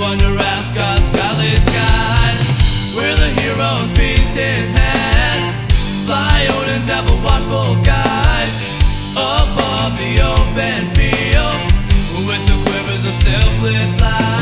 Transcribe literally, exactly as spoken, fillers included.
under Ascot's valley skies, where the hero's beast is head. Fly Odin's ever watchful guides above the open fields, with the quivers of selfless light.